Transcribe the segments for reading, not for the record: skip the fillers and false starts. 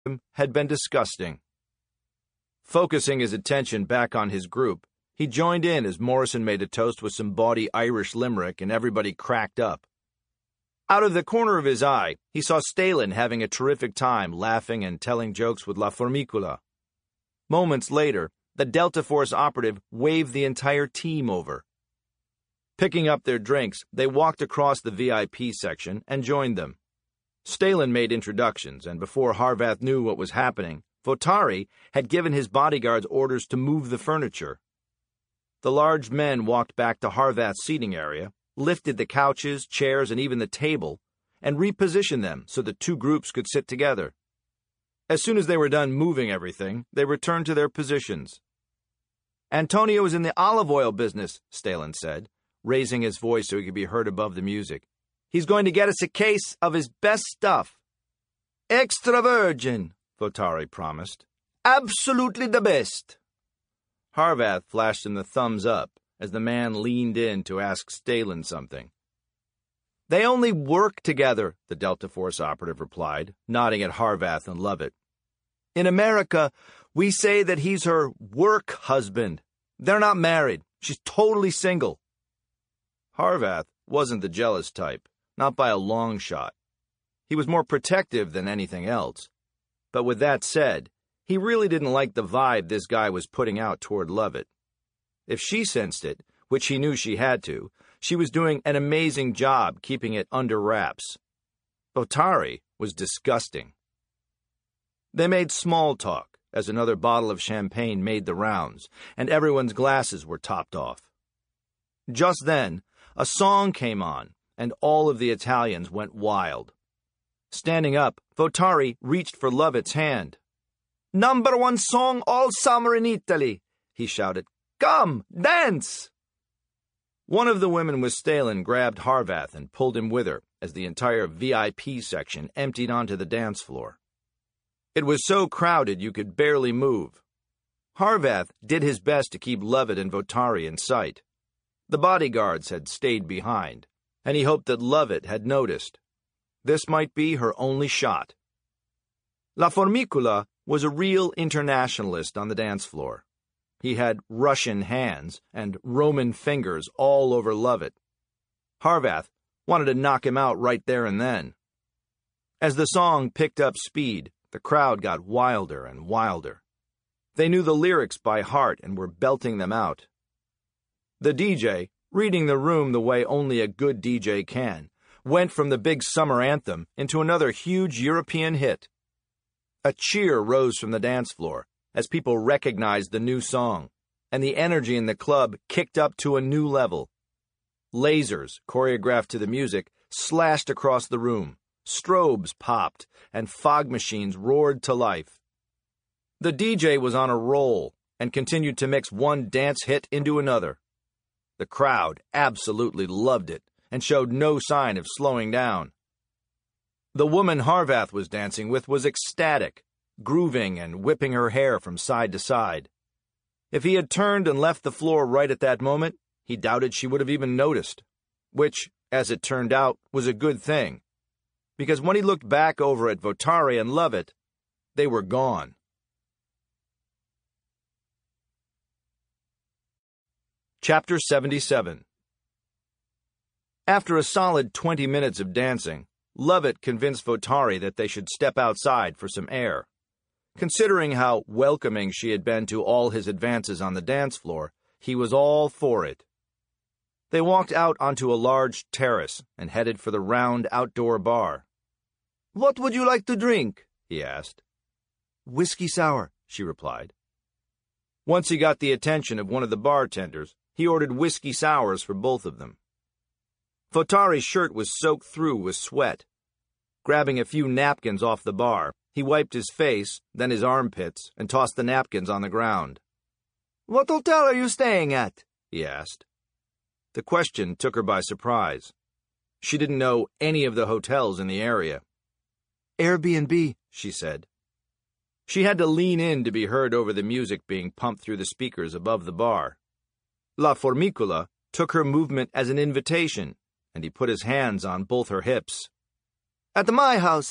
had been disgusting. Focusing his attention back on his group, he joined in as Morrison made a toast with some bawdy Irish limerick and everybody cracked up. Out of the corner of his eye, he saw Stalin having a terrific time laughing and telling jokes with La Formicula. Moments later, the Delta Force operative waved the entire team over. Picking up their drinks, they walked across the VIP section and joined them. Stalin made introductions, and before Harvath knew what was happening, Votari had given his bodyguards orders to move the furniture. The large men walked back to Harvath's seating area, lifted the couches, chairs, and even the table, and repositioned them so the two groups could sit together. As soon as they were done moving everything, they returned to their positions. "Antonio is in the olive oil business," Stalin said, raising his voice so he could be heard above the music. "He's going to get us a case of his best stuff." "Extra virgin," Votari promised. "Absolutely the best." Harvath flashed him the thumbs up as the man leaned in to ask Stalin something. "They only work together," the Delta Force operative replied, nodding at Harvath and Lovett. "In America, we say that he's her work husband. They're not married. She's totally single." Harvath wasn't the jealous type, not by a long shot. He was more protective than anything else. But with that said, he really didn't like the vibe this guy was putting out toward Lovett. If she sensed it, which he knew she had to, she was doing an amazing job keeping it under wraps. Votari was disgusting. They made small talk as another bottle of champagne made the rounds, and everyone's glasses were topped off. Just then, a song came on, and all of the Italians went wild. Standing up, Votari reached for Lovett's hand. "#1 song all summer in Italy," he shouted. "Come, dance!" One of the women with Stalin grabbed Harvath and pulled him with her as the entire VIP section emptied onto the dance floor. It was so crowded you could barely move. Harvath did his best to keep Lovett and Votari in sight. The bodyguards had stayed behind, and he hoped that Lovett had noticed. This might be her only shot. La Formicula was a real internationalist on the dance floor. He had Russian hands and Roman fingers all over Lovett. Harvath wanted to knock him out right there and then. As the song picked up speed, the crowd got wilder and wilder. They knew the lyrics by heart and were belting them out. The DJ, reading the room the way only a good DJ can, went from the big summer anthem into another huge European hit. A cheer rose from the dance floor as people recognized the new song, and the energy in the club kicked up to a new level. Lasers, choreographed to the music, slashed across the room, strobes popped, and fog machines roared to life. The DJ was on a roll and continued to mix one dance hit into another. The crowd absolutely loved it and showed no sign of slowing down. The woman Harvath was dancing with was ecstatic, grooving and whipping her hair from side to side. If he had turned and left the floor right at that moment, he doubted she would have even noticed, which, as it turned out, was a good thing, because when he looked back over at Votari and Lovett, they were gone. Chapter 77. After a solid 20 minutes of dancing, Lovett convinced Votari that they should step outside for some air. Considering how welcoming she had been to all his advances on the dance floor, he was all for it. They walked out onto a large terrace and headed for the round outdoor bar. "What would you like to drink?" he asked. "Whiskey sour," she replied. Once he got the attention of one of the bartenders, he ordered whiskey sours for both of them. Votari's shirt was soaked through with sweat. Grabbing a few napkins off the bar, he wiped his face, then his armpits, and tossed the napkins on the ground. "What hotel are you staying at?" he asked. The question took her by surprise. She didn't know any of the hotels in the area. "Airbnb," she said. She had to lean in to be heard over the music being pumped through the speakers above the bar. La Formicula took her movement as an invitation, and he put his hands on both her hips. "At my house,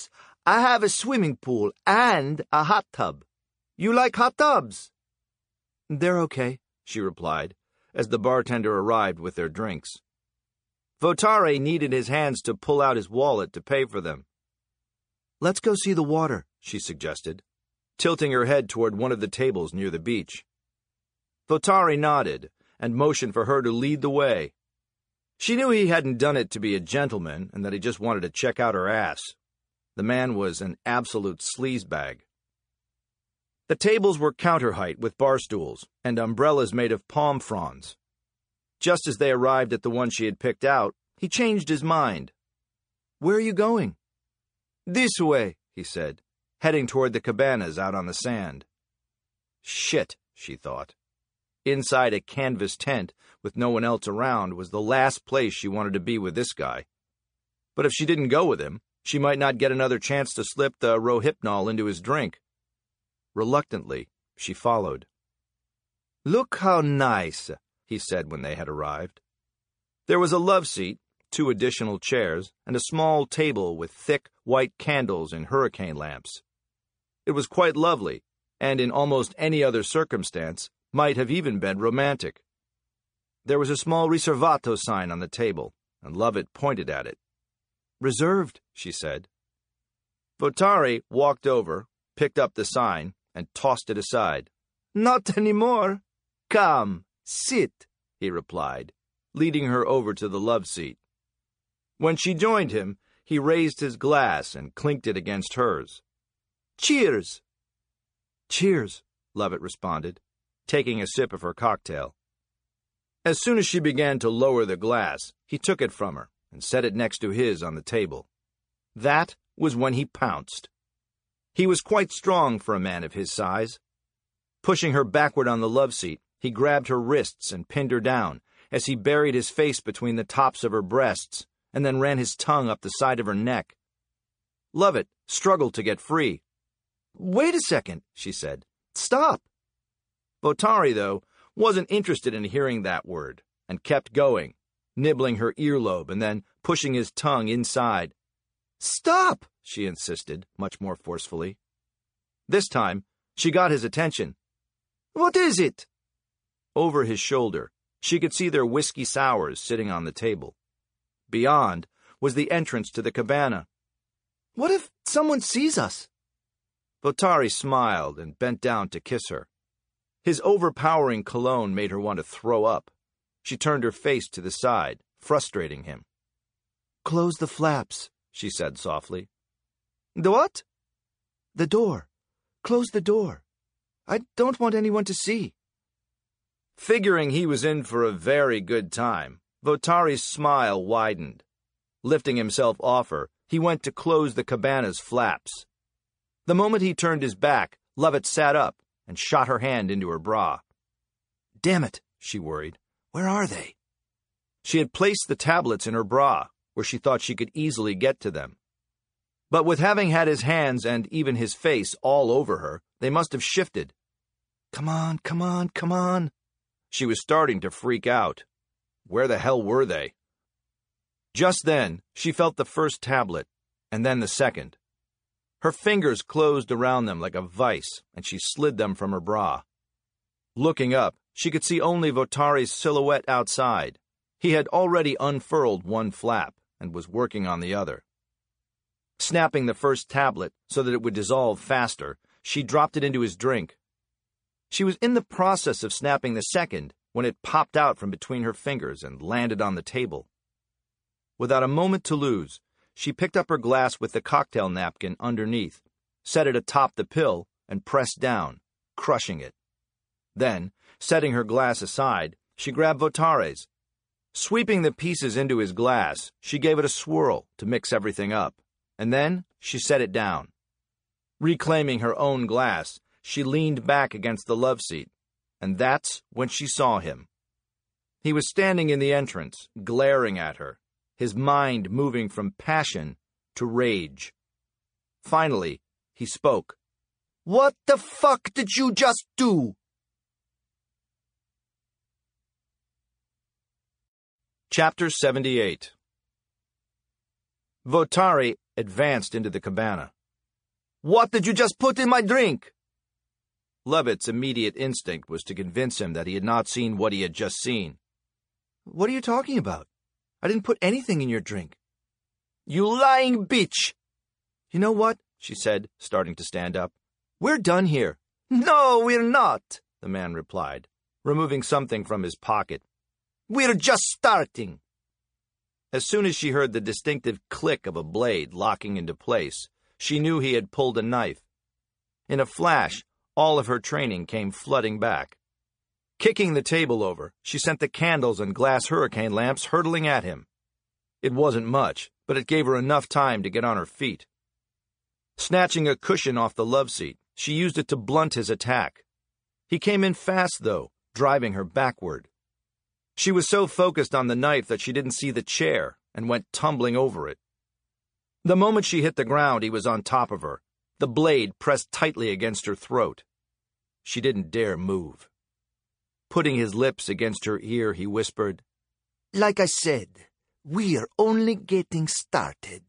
I have a swimming pool and a hot tub. You like hot tubs?" "They're okay," she replied, as the bartender arrived with their drinks. Votare needed his hands to pull out his wallet to pay for them. "Let's go see the water," she suggested, tilting her head toward one of the tables near the beach. Votare nodded and motioned for her to lead the way. She knew he hadn't done it to be a gentleman and that he just wanted to check out her ass. The man was an absolute sleazebag. The tables were counter-height with bar stools and umbrellas made of palm fronds. Just as they arrived at the one she had picked out, he changed his mind. "Where are you going?" "This way," he said, heading toward the cabanas out on the sand. Shit, she thought. Inside a canvas tent, with no one else around, was the last place she wanted to be with this guy. But if she didn't go with him, she might not get another chance to slip the Rohypnol into his drink. Reluctantly, she followed. "Look how nice," he said when they had arrived. There was a love seat, 2 additional chairs, and a small table with thick white candles and hurricane lamps. It was quite lovely, and in almost any other circumstance might have even been romantic. There was a small riservato sign on the table, and Lovett pointed at it. "Reserved," she said. Votare walked over, picked up the sign, and tossed it aside. "Not anymore. Come, sit," he replied, leading her over to the love seat. When she joined him, he raised his glass and clinked it against hers. "Cheers!" "Cheers," Lovett responded, taking a sip of her cocktail. As soon as she began to lower the glass, he took it from her and set it next to his on the table. That was when he pounced. He was quite strong for a man of his size. Pushing her backward on the love seat, he grabbed her wrists and pinned her down as he buried his face between the tops of her breasts and then ran his tongue up the side of her neck. Lovett struggled to get free. "Wait a second," she said. "Stop." Votare, though, wasn't interested in hearing that word and kept going, nibbling her earlobe and then pushing his tongue inside. "Stop!" she insisted, much more forcefully. This time, she got his attention. "What is it?" Over his shoulder, she could see their whiskey sours sitting on the table. Beyond was the entrance to the cabana. "What if someone sees us?" Votare smiled and bent down to kiss her. His overpowering cologne made her want to throw up. She turned her face to the side, frustrating him. "Close the flaps," she said softly. "The what?" "The door. Close the door. I don't want anyone to see." Figuring he was in for a very good time, Votare's smile widened. Lifting himself off her, he went to close the cabana's flaps. The moment he turned his back, Lovett sat up and shot her hand into her bra. "Damn it," she worried. "Where are they?" She had placed the tablets in her bra, where she thought she could easily get to them. But with having had his hands and even his face all over her, they must have shifted. "Come on, come on, come on." She was starting to freak out. Where the hell were they? Just then, she felt the first tablet, and then the second. Her fingers closed around them like a vice, and she slid them from her bra. Looking up, she could see only Votare's silhouette outside. He had already unfurled one flap and was working on the other. Snapping the first tablet so that it would dissolve faster, she dropped it into his drink. She was in the process of snapping the second when it popped out from between her fingers and landed on the table. Without a moment to lose, she picked up her glass with the cocktail napkin underneath, set it atop the pill, and pressed down, crushing it. Then, setting her glass aside, she grabbed Votare's. Sweeping the pieces into his glass, she gave it a swirl to mix everything up, and then she set it down. Reclaiming her own glass, she leaned back against the love seat, and that's when she saw him. He was standing in the entrance, glaring at her, his mind moving from passion to rage. Finally, he spoke. "What the fuck did you just do?" Chapter 78. Votare advanced into the cabana. What did you just put in my drink? Lovett's immediate instinct was to convince him that he had not seen what he had just seen. What are you talking about? I didn't put anything in your drink. You lying bitch! You know what? She said, starting to stand up. We're done here. No, we're not, the man replied, removing something from his pocket. We're just starting. As soon as she heard the distinctive click of a blade locking into place, she knew he had pulled a knife. In a flash, all of her training came flooding back. Kicking the table over, she sent the candles and glass hurricane lamps hurtling at him. It wasn't much, but it gave her enough time to get on her feet. Snatching a cushion off the love seat, she used it to blunt his attack. He came in fast, though, driving her backward. She was so focused on the knife that she didn't see the chair and went tumbling over it. The moment she hit the ground, he was on top of her, the blade pressed tightly against her throat. She didn't dare move. Putting his lips against her ear, he whispered, Like I said, we're only getting started.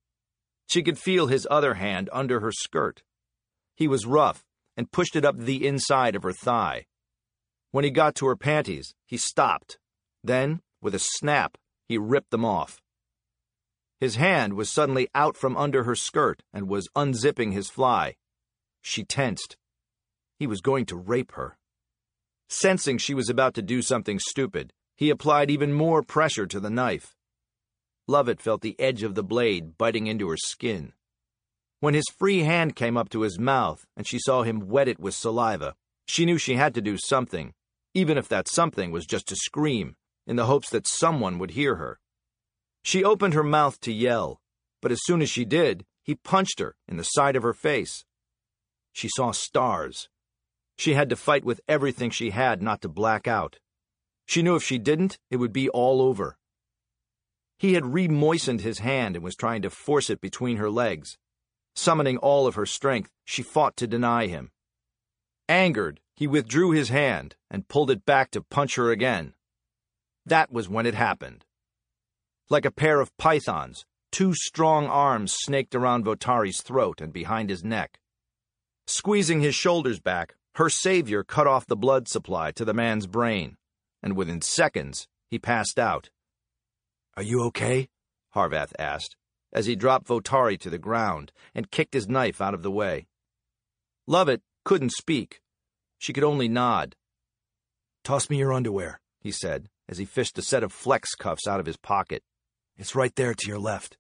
She could feel his other hand under her skirt. He was rough and pushed it up the inside of her thigh. When he got to her panties, he stopped. Then, with a snap, he ripped them off. His hand was suddenly out from under her skirt and was unzipping his fly. She tensed. He was going to rape her. Sensing she was about to do something stupid, he applied even more pressure to the knife. Lovett felt the edge of the blade biting into her skin. When his free hand came up to his mouth and she saw him wet it with saliva, she knew she had to do something, even if that something was just to scream, in the hopes that someone would hear her. She opened her mouth to yell, but as soon as she did, he punched her in the side of her face. She saw stars. She had to fight with everything she had not to black out. She knew if she didn't, it would be all over. He had re-moistened his hand and was trying to force it between her legs. Summoning all of her strength, she fought to deny him. Angered, he withdrew his hand and pulled it back to punch her again. That was when it happened. Like a pair of pythons, two strong arms snaked around Votari's throat and behind his neck. Squeezing his shoulders back, her savior cut off the blood supply to the man's brain, and within seconds, he passed out. Are you okay? Harvath asked, as he dropped Votari to the ground and kicked his knife out of the way. Lovett couldn't speak. She could only nod. Toss me your underwear, he said, as he fished a set of flex cuffs out of his pocket. It's right there to your left.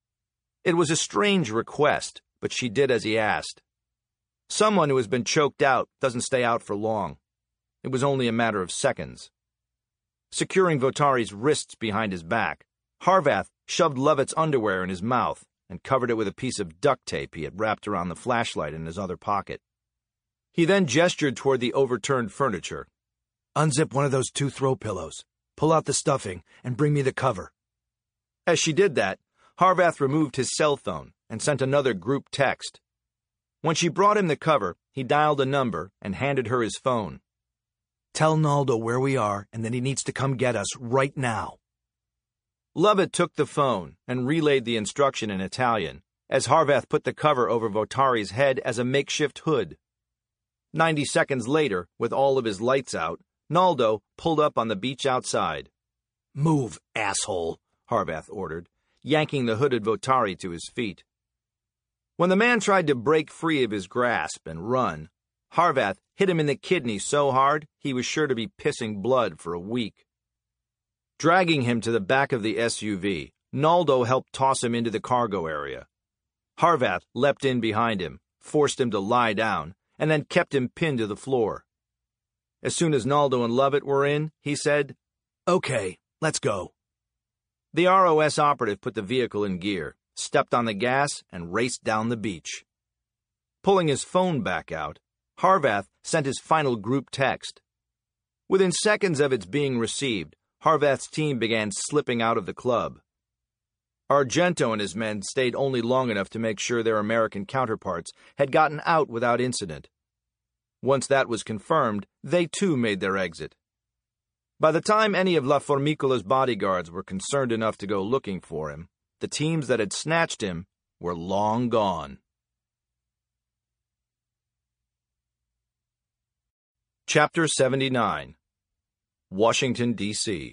It was a strange request, but she did as he asked. Someone who has been choked out doesn't stay out for long. It was only a matter of seconds. Securing Votari's wrists behind his back, Harvath shoved Lovett's underwear in his mouth and covered it with a piece of duct tape he had wrapped around the flashlight in his other pocket. He then gestured toward the overturned furniture. Unzip one of those 2 throw pillows, pull out the stuffing, and bring me the cover. As she did that, Harvath removed his cell phone and sent another group text. When she brought him the cover, he dialed a number and handed her his phone. Tell Naldo where we are and that he needs to come get us right now. Lovett took the phone and relayed the instruction in Italian, as Harvath put the cover over Votari's head as a makeshift hood. 90 seconds later, with all of his lights out, Naldo pulled up on the beach outside. Move, asshole, Harvath ordered, yanking the hooded Votari to his feet. When the man tried to break free of his grasp and run, Harvath hit him in the kidney so hard he was sure to be pissing blood for a week. Dragging him to the back of the SUV, Naldo helped toss him into the cargo area. Harvath leapt in behind him, forced him to lie down, and then kept him pinned to the floor. As soon as Naldo and Lovett were in, he said, Okay, let's go. The ROS operative put the vehicle in gear, stepped on the gas, and raced down the beach. Pulling his phone back out, Harvath sent his final group text. Within seconds of its being received, Harvath's team began slipping out of the club. Argento and his men stayed only long enough to make sure their American counterparts had gotten out without incident. Once that was confirmed, they too made their exit. By the time any of La Formicola's bodyguards were concerned enough to go looking for him, the teams that had snatched him were long gone. Chapter 79. Washington, D.C.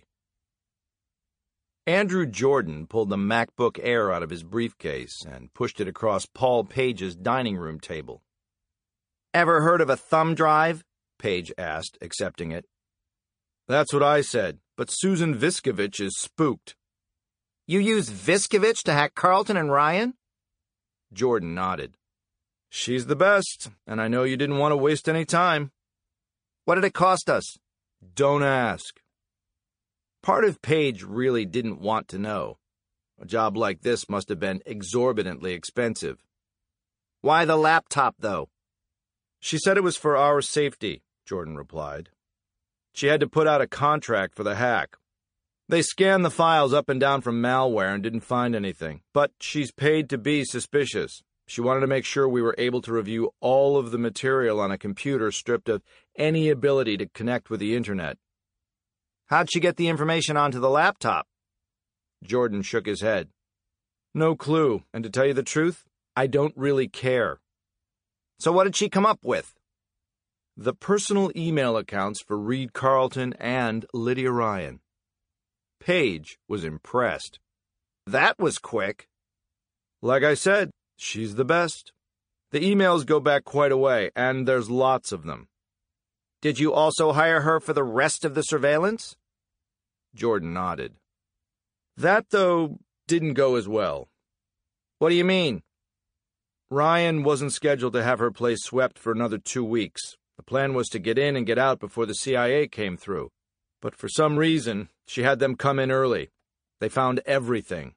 Andrew Jordan pulled the MacBook Air out of his briefcase and pushed it across Paul Page's dining room table. "Ever heard of a thumb drive?" Page asked, accepting it. "That's what I said, but Susan Viskovich is spooked." "You used Viskovich to hack Carlton and Ryan?" Jordan nodded. "She's the best, and I know you didn't want to waste any time." "What did it cost us?" "Don't ask." Part of Page really didn't want to know. A job like this must have been exorbitantly expensive. "Why the laptop, though?" "She said it was for our safety," Jordan replied. "She had to put out a contract for the hack. They scanned the files up and down from malware and didn't find anything, but she's paid to be suspicious. She wanted to make sure we were able to review all of the material on a computer stripped of any ability to connect with the internet." "How'd she get the information onto the laptop?" Jordan shook his head. "No clue, and to tell you the truth, I don't really care." "So what did she come up with?" "The personal email accounts for Reed Carlton and Lydia Ryan." Page was impressed. "That was quick." "Like I said, she's the best. The emails go back quite a way, and there's lots of them." "Did you also hire her for the rest of the surveillance?" Jordan nodded. "That, though, didn't go as well." "What do you mean?" "Ryan wasn't scheduled to have her place swept for another 2 weeks. The plan was to get in and get out before the CIA came through. But for some reason, she had them come in early. They found everything."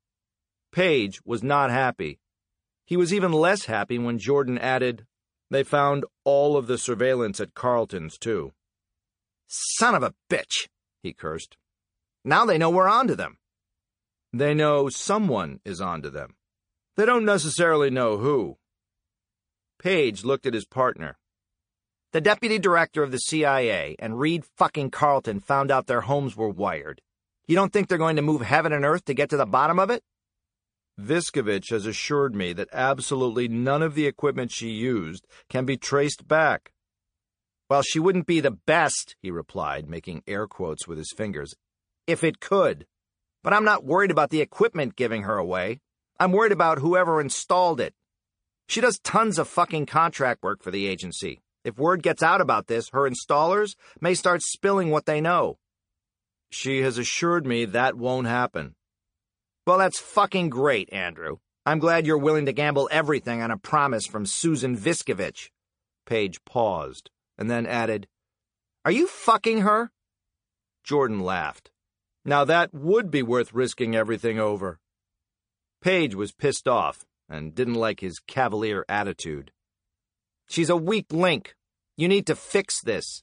Page was not happy. He was even less happy when Jordan added, "They found all of the surveillance at Carlton's, too." "Son of a bitch," he cursed. "Now they know we're onto them." "They know someone is onto them. They don't necessarily know who." Page looked at his partner. "The deputy director of the CIA and Reed fucking Carlton found out their homes were wired. You don't think they're going to move heaven and earth to get to the bottom of it?" "Viskovich has assured me that absolutely none of the equipment she used can be traced back." "Well, she wouldn't be the best," he replied, making air quotes with his fingers, "if it could. But I'm not worried about the equipment giving her away. I'm worried about whoever installed it. She does tons of fucking contract work for the agency. If word gets out about this, her installers may start spilling what they know." "She has assured me that won't happen." "Well, that's fucking great, Andrew. I'm glad you're willing to gamble everything on a promise from Susan Viskovich." Page paused, and then added, "Are you fucking her?" Jordan laughed. "Now that would be worth risking everything over." Page was pissed off and didn't like his cavalier attitude. "She's a weak link. You need to fix this."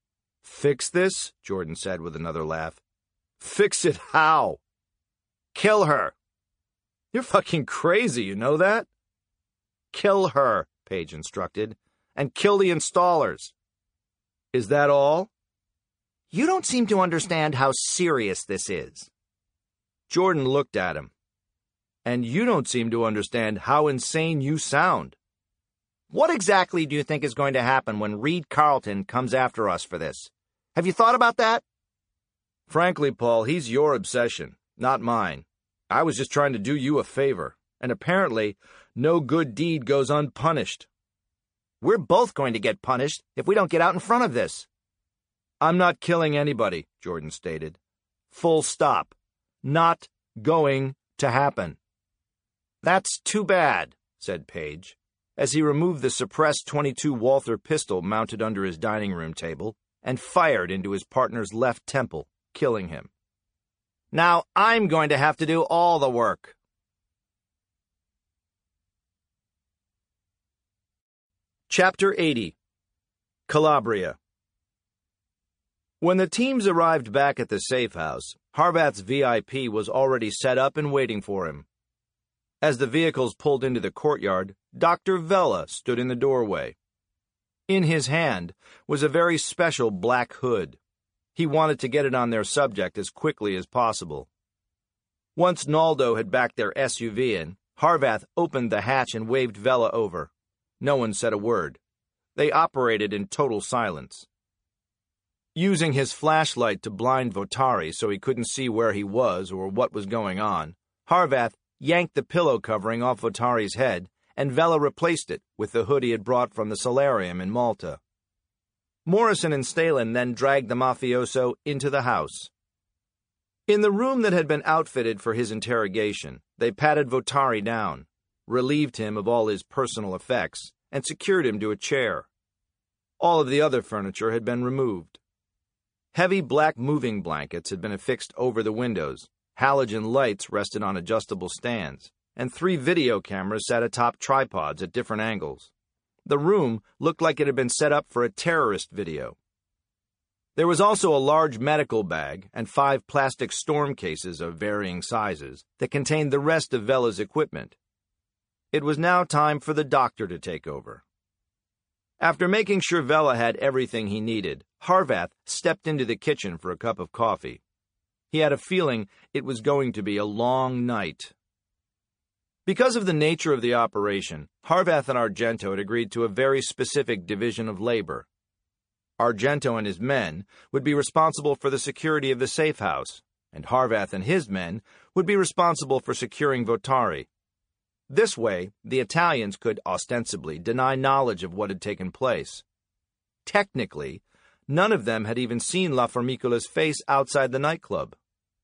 "Fix this?" Jordan said with another laugh. "Fix it how?" "Kill her." "You're fucking crazy, you know that?" "Kill her," Page instructed, "and kill the installers." "Is that all?" "You don't seem to understand how serious this is." Jordan looked at him. "And you don't seem to understand how insane you sound." "What exactly do you think is going to happen when Reed Carlton comes after us for this? Have you thought about that?" "Frankly, Paul, he's your obsession, not mine. I was just trying to do you a favor, and apparently no good deed goes unpunished." "We're both going to get punished if we don't get out in front of this." "I'm not killing anybody," Jordan stated. Full stop. Not going to happen. "That's too bad," said Page, as he removed the suppressed .22 Walther pistol mounted under his dining room table and fired into his partner's left temple, killing him. "Now I'm going to have to do all the work." Chapter 80. Calabria. When the teams arrived back at the safe house, Harvath's VIP was already set up and waiting for him. As the vehicles pulled into the courtyard, Dr. Vela stood in the doorway. In his hand was a very special black hood. He wanted to get it on their subject as quickly as possible. Once Naldo had backed their SUV in, Harvath opened the hatch and waved Vela over. No one said a word. They operated in total silence. Using his flashlight to blind Votari so he couldn't see where he was or what was going on, Harvath yanked the pillow covering off Votari's head, and Vela replaced it with the hood he had brought from the solarium in Malta. Morrison and Stalin then dragged the mafioso into the house. In the room that had been outfitted for his interrogation, they patted Votari down, relieved him of all his personal effects, and secured him to a chair. All of the other furniture had been removed. Heavy black moving blankets had been affixed over the windows, halogen lights rested on adjustable stands, and 3 video cameras sat atop tripods at different angles. The room looked like it had been set up for a terrorist video. There was also a large medical bag and 5 plastic storm cases of varying sizes that contained the rest of Vela's equipment. It was now time for the doctor to take over. After making sure Vela had everything he needed, Harvath stepped into the kitchen for a cup of coffee. He had a feeling it was going to be a long night. Because of the nature of the operation, Harvath and Argento had agreed to a very specific division of labor. Argento and his men would be responsible for the security of the safe house, and Harvath and his men would be responsible for securing Votari. This way, the Italians could ostensibly deny knowledge of what had taken place. Technically, none of them had even seen La Formicola's face outside the nightclub.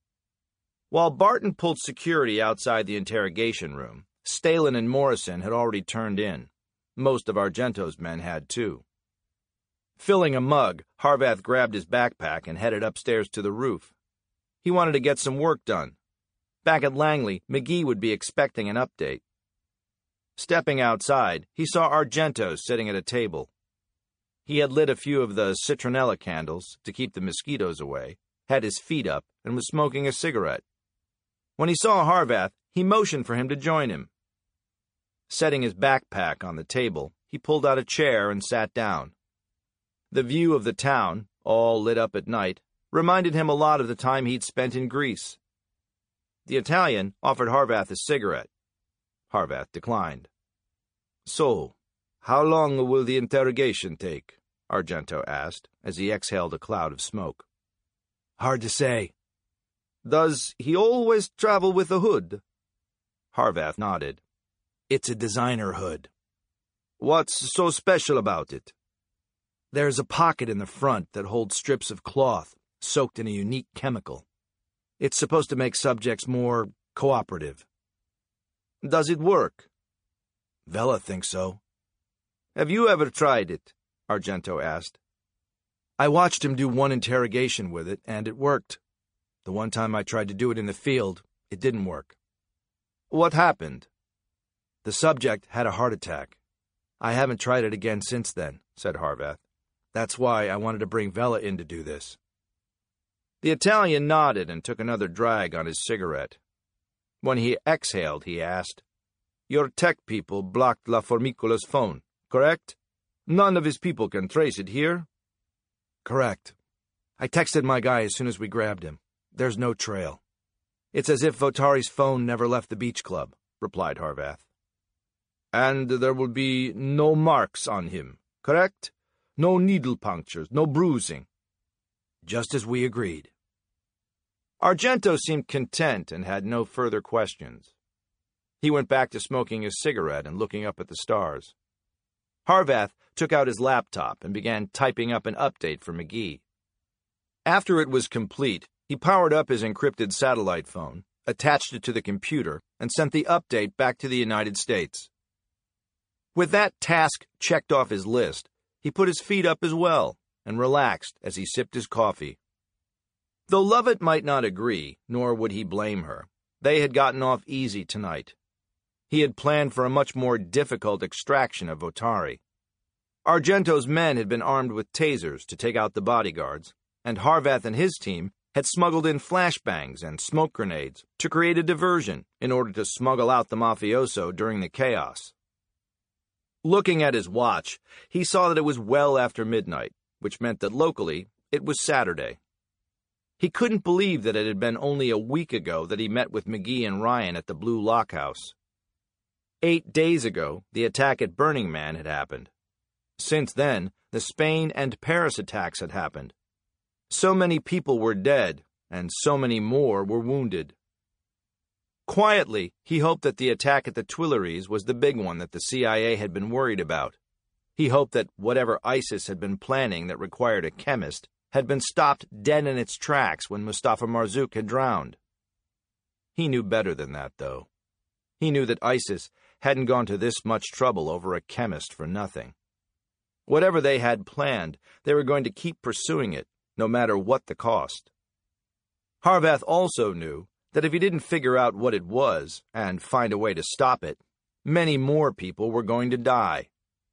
While Barton pulled security outside the interrogation room, Stalin and Morrison had already turned in. Most of Argento's men had too. Filling a mug, Harvath grabbed his backpack and headed upstairs to the roof. He wanted to get some work done. Back at Langley, McGee would be expecting an update. Stepping outside, he saw Argento sitting at a table. He had lit a few of the citronella candles to keep the mosquitoes away, had his feet up, and was smoking a cigarette. When he saw Harvath, he motioned for him to join him. Setting his backpack on the table, he pulled out a chair and sat down. The view of the town, all lit up at night, reminded him a lot of the time he'd spent in Greece. The Italian offered Harvath a cigarette. Harvath declined. "So, how long will the interrogation take?" Argento asked, as he exhaled a cloud of smoke. "Hard to say." "Does he always travel with a hood?" Harvath nodded. "It's a designer hood." "What's so special about it?" "There's a pocket in the front that holds strips of cloth, soaked in a unique chemical. It's supposed to make subjects more cooperative." "Does it work?" "Vela thinks so." "Have you ever tried it?" Argento asked. "I watched him do one interrogation with it, and it worked. The one time I tried to do it in the field, it didn't work." "What happened?" "The subject had a heart attack. I haven't tried it again since then," said Harvath. "That's why I wanted to bring Vela in to do this." The Italian nodded and took another drag on his cigarette. When he exhaled, he asked, "Your tech people blocked La Formicola's phone, correct? None of his people can trace it here?" "Correct. I texted my guy as soon as we grabbed him. There's no trail. It's as if Votari's phone never left the beach club," replied Harvath. "And there will be no marks on him, correct? No needle punctures, no bruising?" "Just as we agreed." Argento seemed content and had no further questions. He went back to smoking his cigarette and looking up at the stars. Harvath took out his laptop and began typing up an update for McGee. After it was complete, he powered up his encrypted satellite phone, attached it to the computer, and sent the update back to the United States. With that task checked off his list, he put his feet up as well and relaxed as he sipped his coffee. Though Lovett might not agree, nor would he blame her, they had gotten off easy tonight. He had planned for a much more difficult extraction of Votari. Argento's men had been armed with tasers to take out the bodyguards, and Harvath and his team had smuggled in flashbangs and smoke grenades to create a diversion in order to smuggle out the mafioso during the chaos. Looking at his watch, he saw that it was well after midnight, which meant that locally it was Saturday. He couldn't believe that it had been only a week ago that he met with McGee and Ryan at the Blue Lock House. 8 days ago, the attack at Burning Man had happened. Since then, the Spain and Paris attacks had happened. So many people were dead, and so many more were wounded. Quietly, he hoped that the attack at the Tuileries was the big one that the CIA had been worried about. He hoped that whatever ISIS had been planning that required a chemist had been stopped dead in its tracks when Mustafa Marzouk had drowned. He knew better than that, though. He knew that ISIS hadn't gone to this much trouble over a chemist for nothing. Whatever they had planned, they were going to keep pursuing it, no matter what the cost. Harvath also knew that if he didn't figure out what it was and find a way to stop it, many more people were going to die.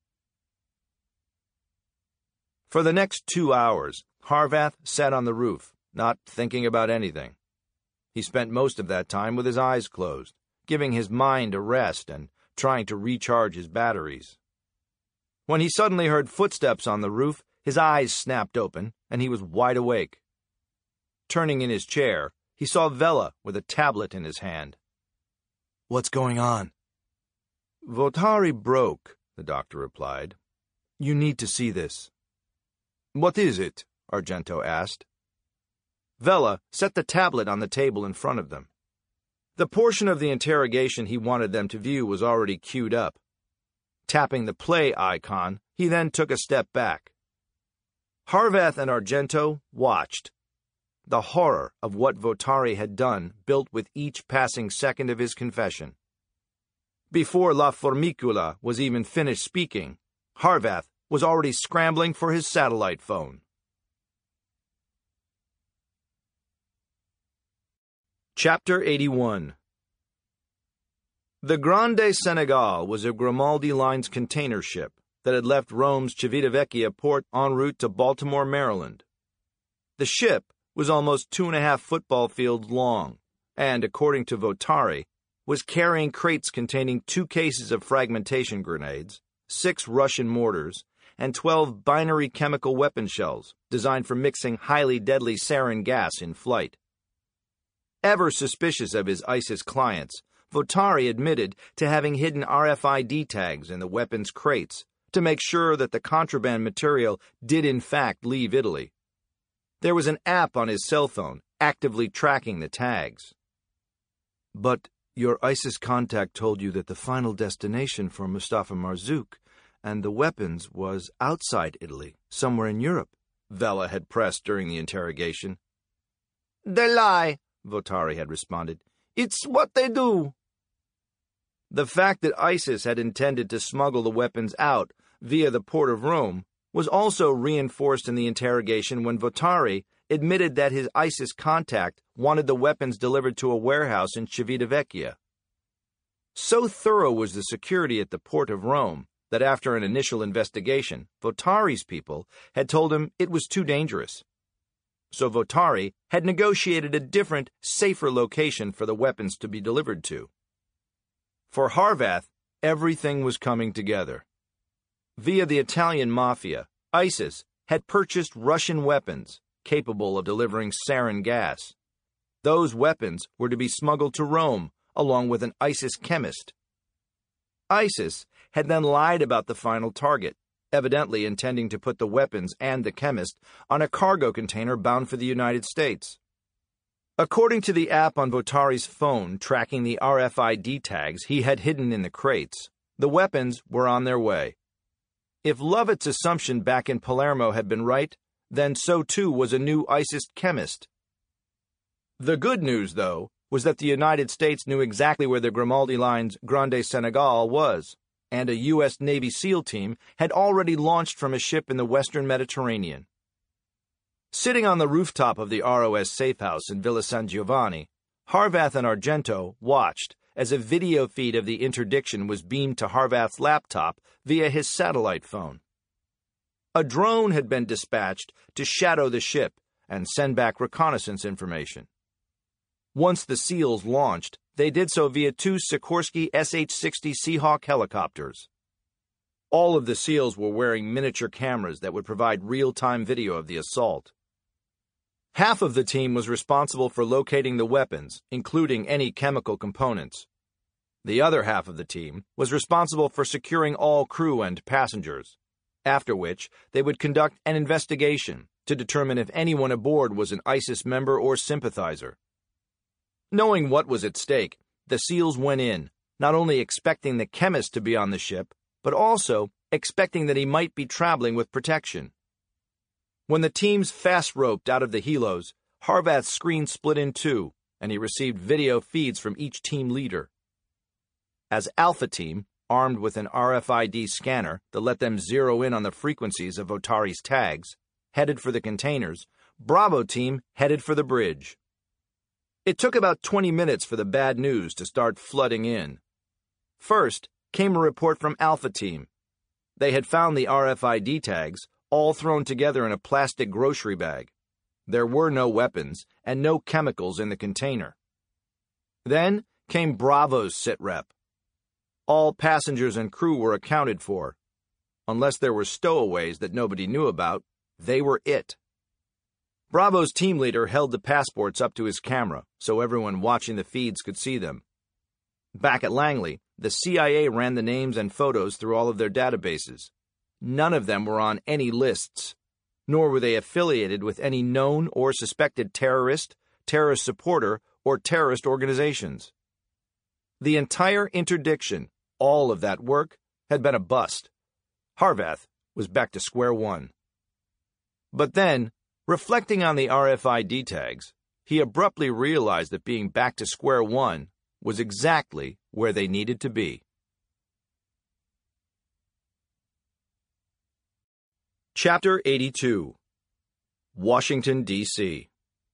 For the next 2 hours, Harvath sat on the roof, not thinking about anything. He spent most of that time with his eyes closed, giving his mind a rest and trying to recharge his batteries. When he suddenly heard footsteps on the roof, his eyes snapped open, and he was wide awake. Turning in his chair, he saw Vella with a tablet in his hand. "What's going on?" "Votari broke," the doctor replied. "You need to see this." "What is it?" Argento asked. Vella set the tablet on the table in front of them. The portion of the interrogation he wanted them to view was already queued up. Tapping the play icon, he then took a step back. Harvath and Argento watched. The horror of what Votari had done built with each passing second of his confession. Before La Formicula was even finished speaking, Harvath was already scrambling for his satellite phone. Chapter 81. The Grande Senegal was a Grimaldi Line's container ship that had left Rome's Civitavecchia port en route to Baltimore, Maryland. The ship was almost 2.5 football fields long, and, according to Votari, was carrying crates containing 2 cases of fragmentation grenades, 6 Russian mortars, and 12 binary chemical weapon shells designed for mixing highly deadly sarin gas in flight. Ever suspicious of his ISIS clients, Votari admitted to having hidden RFID tags in the weapons crates to make sure that the contraband material did in fact leave Italy. There was an app on his cell phone actively tracking the tags. "But your ISIS contact told you that the final destination for Mustafa Marzouk and the weapons was outside Italy, somewhere in Europe," Vella had pressed during the interrogation. "They lie," Votari had responded. "It's what they do." The fact that ISIS had intended to smuggle the weapons out via the port of Rome was also reinforced in the interrogation when Votari admitted that his ISIS contact wanted the weapons delivered to a warehouse in Civitavecchia. So thorough was the security at the port of Rome that after an initial investigation, Votari's people had told him it was too dangerous. So Votari had negotiated a different, safer location for the weapons to be delivered to. For Harvath, everything was coming together. Via the Italian mafia, ISIS had purchased Russian weapons capable of delivering sarin gas. Those weapons were to be smuggled to Rome, along with an ISIS chemist. ISIS had then lied about the final target, evidently intending to put the weapons and the chemist on a cargo container bound for the United States. According to the app on Votari's phone tracking the RFID tags he had hidden in the crates, the weapons were on their way. If Lovett's assumption back in Palermo had been right, then so too was a new ISIS chemist. The good news, though, was that the United States knew exactly where the Grimaldi Line's Grande Senegal was, and a U.S. Navy SEAL team had already launched from a ship in the western Mediterranean. Sitting on the rooftop of the ROS safe house in Villa San Giovanni, Harvath and Argento watched as a video feed of the interdiction was beamed to Harvath's laptop via his satellite phone. A drone had been dispatched to shadow the ship and send back reconnaissance information. Once the SEALs launched, they did so via 2 Sikorsky SH-60 Seahawk helicopters. All of the SEALs were wearing miniature cameras that would provide real-time video of the assault. Half of the team was responsible for locating the weapons, including any chemical components. The other half of the team was responsible for securing all crew and passengers, after which they would conduct an investigation to determine if anyone aboard was an ISIS member or sympathizer. Knowing what was at stake, the SEALs went in, not only expecting the chemist to be on the ship, but also expecting that he might be traveling with protection. When the teams fast-roped out of the helos, Harvath's screen split in two, and he received video feeds from each team leader. As Alpha Team, armed with an RFID scanner that let them zero in on the frequencies of Otari's tags, headed for the containers, Bravo Team headed for the bridge. It took about 20 minutes for the bad news to start flooding in. First came a report from Alpha Team. They had found the RFID tags, all thrown together in a plastic grocery bag. There were no weapons and no chemicals in the container. Then came Bravo's sitrep. All passengers and crew were accounted for. Unless there were stowaways that nobody knew about, they were it. Bravo's team leader held the passports up to his camera so everyone watching the feeds could see them. Back at Langley, the CIA ran the names and photos through all of their databases. None of them were on any lists, nor were they affiliated with any known or suspected terrorist, terrorist supporter, or terrorist organizations. The entire interdiction, all of that work, had been a bust. Harvath was back to square one. But then, reflecting on the RFID tags, he abruptly realized that being back to square one was exactly where they needed to be. Chapter 82. Washington, D.C.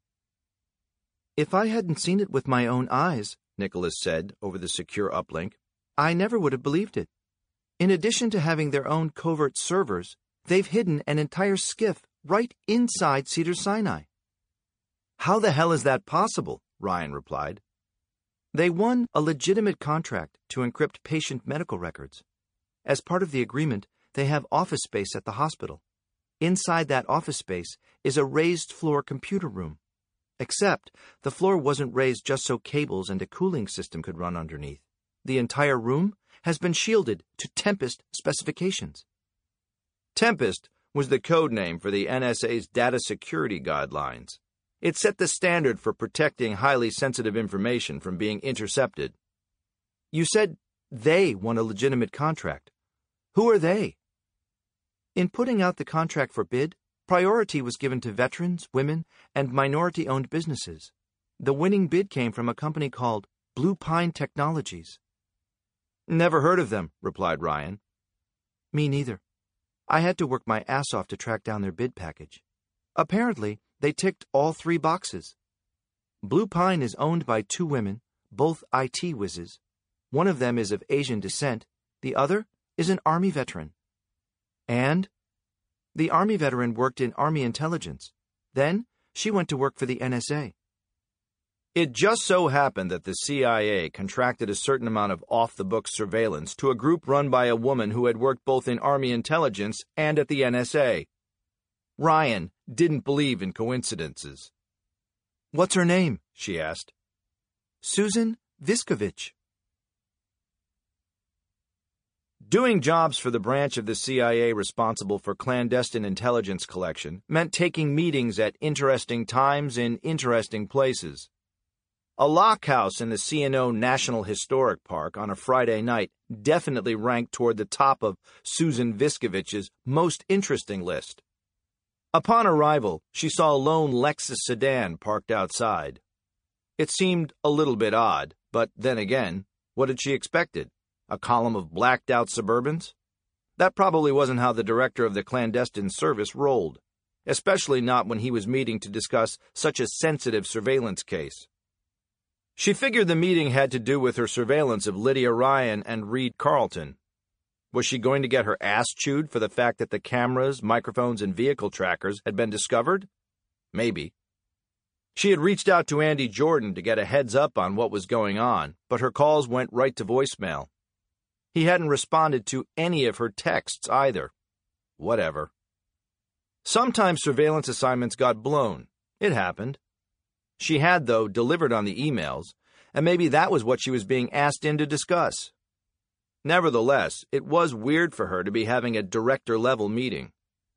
If I hadn't seen it with my own eyes, Nicholas said over the secure uplink, I never would have believed it. In addition to having their own covert servers, they've hidden an entire skiff right inside Cedars-Sinai. How the hell is that possible? Ryan replied. They won a legitimate contract to encrypt patient medical records. As part of the agreement, they have office space at the hospital. Inside that office space is a raised-floor computer room. Except the floor wasn't raised just so cables and a cooling system could run underneath. The entire room has been shielded to Tempest specifications. Tempest was the code name for the NSA's data security guidelines. It set the standard for protecting highly sensitive information from being intercepted. You said they won a legitimate contract. Who are they? In putting out the contract for bid, priority was given to veterans, women, and minority-owned businesses. The winning bid came from a company called Blue Pine Technologies. Never heard of them, replied Ryan. Me neither. I had to work my ass off to track down their bid package. Apparently, they ticked all three boxes. Blue Pine is owned by two women, both IT whizzes. One of them is of Asian descent, the other is an Army veteran. And the Army veteran worked in Army intelligence. Then she went to work for the NSA. It just so happened that the CIA contracted a certain amount of off-the-books surveillance to a group run by a woman who had worked both in Army intelligence and at the NSA. Ryan didn't believe in coincidences. What's her name? She asked. Susan Viskovich. Doing jobs for the branch of the CIA responsible for clandestine intelligence collection meant taking meetings at interesting times in interesting places. A lock house in the C&O National Historic Park on a Friday night definitely ranked toward the top of Susan Viskovich's most interesting list. Upon arrival, she saw a lone Lexus sedan parked outside. It seemed a little bit odd, but then again, what had she expected? A column of blacked-out Suburbans? That probably wasn't how the director of the clandestine service rolled, especially not when he was meeting to discuss such a sensitive surveillance case. She figured the meeting had to do with her surveillance of Lydia Ryan and Reed Carlton. Was she going to get her ass chewed for the fact that the cameras, microphones, and vehicle trackers had been discovered? Maybe. She had reached out to Andy Jordan to get a heads up on what was going on, but her calls went right to voicemail. He hadn't responded to any of her texts either. Whatever. Sometimes surveillance assignments got blown. It happened. She had, though, delivered on the emails, and maybe that was what she was being asked in to discuss. Nevertheless, it was weird for her to be having a director-level meeting.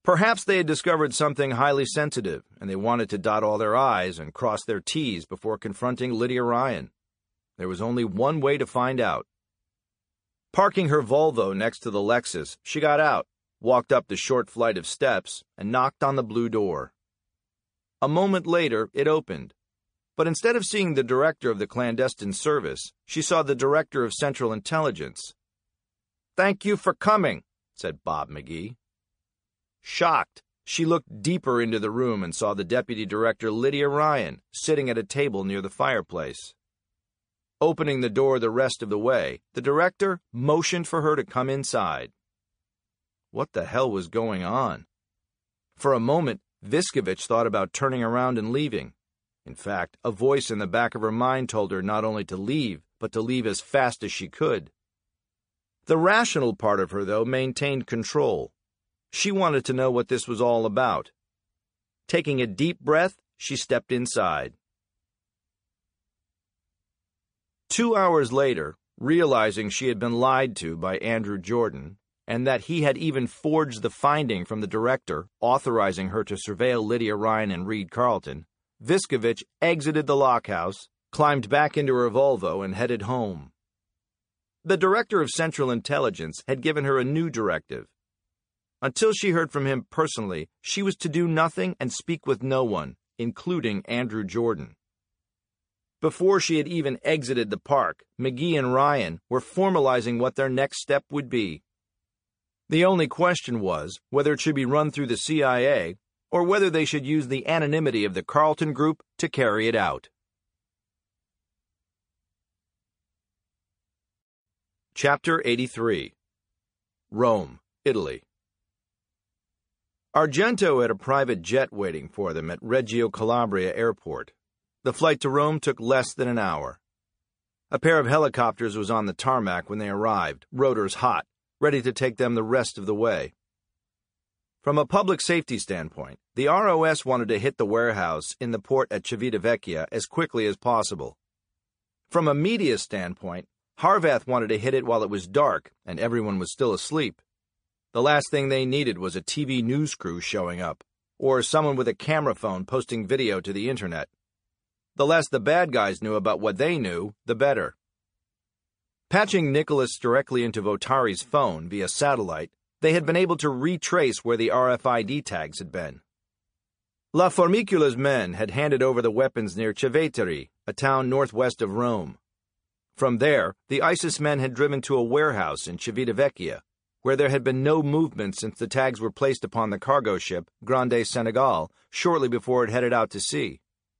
Perhaps they had discovered something highly sensitive, and they wanted to dot all their I's and cross their T's before confronting Lydia Ryan. There was only one way to find out. Parking her Volvo next to the Lexus, she got out, walked up the short flight of steps, and knocked on the blue door. A moment later, it opened. But instead of seeing the director of the clandestine service, she saw the director of Central Intelligence. "Thank you for coming," said Bob McGee. Shocked, she looked deeper into the room and saw the deputy director, Lydia Ryan, sitting at a table near the fireplace. Opening the door the rest of the way, the director motioned for her to come inside. What the hell was going on? For a moment, Viskovich thought about turning around and leaving. In fact, a voice in the back of her mind told her not only to leave, but to leave as fast as she could. The rational part of her, though, maintained control. She wanted to know what this was all about. Taking a deep breath, she stepped inside. 2 hours later, realizing she had been lied to by Andrew Jordan, and that he had even forged the finding from the director authorizing her to surveil Lydia Ryan and Reed Carlton, Viskovich exited the lockhouse, climbed back into her Volvo, and headed home. The director of Central Intelligence had given her a new directive. Until she heard from him personally, she was to do nothing and speak with no one, including Andrew Jordan. Before she had even exited the park, McGee and Ryan were formalizing what their next step would be. The only question was whether it should be run through the CIA or whether they should use the anonymity of the Carlton Group to carry it out. Chapter 83. Rome, Italy. Argento had a private jet waiting for them at Reggio Calabria Airport. The flight to Rome took less than an hour. A pair of helicopters was on the tarmac when they arrived, rotors hot, ready to take them the rest of the way. From a public safety standpoint, the ROS wanted to hit the warehouse in the port at Civitavecchia as quickly as possible. From a media standpoint, Harvath wanted to hit it while it was dark and everyone was still asleep. The last thing they needed was a TV news crew showing up, or someone with a camera phone posting video to the internet. The less the bad guys knew about what they knew, the better. Patching Nicholas directly into Votari's phone via satellite, they had been able to retrace where the RFID tags had been. La Formicula's men had handed over the weapons near Civeteri, a town northwest of Rome. From there, the ISIS men had driven to a warehouse in Civitavecchia, where there had been no movement since the tags were placed upon the cargo ship Grande Senegal shortly before it headed out to sea.